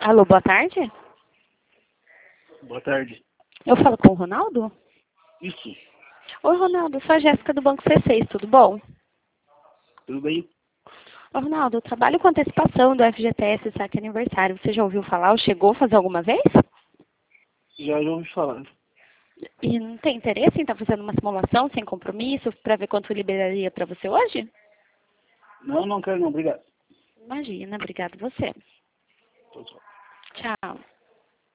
Alô, boa tarde. Boa tarde. Eu falo com o Ronaldo? Isso, Oi, Ronaldo, sou a Jéssica do Banco C6, tudo bom? tudo bem? Ô, Ronaldo, eu trabalho com antecipação do FGTS Saque Aniversário. Você já ouviu falar ou chegou a fazer alguma vez? Já ouvi falar. E não tem interesse em estar fazendo uma simulação sem compromisso para ver quanto liberaria para você hoje? Não, não quero não, obrigado. Imagina, obrigado você. Tchau, tchau. Tchau.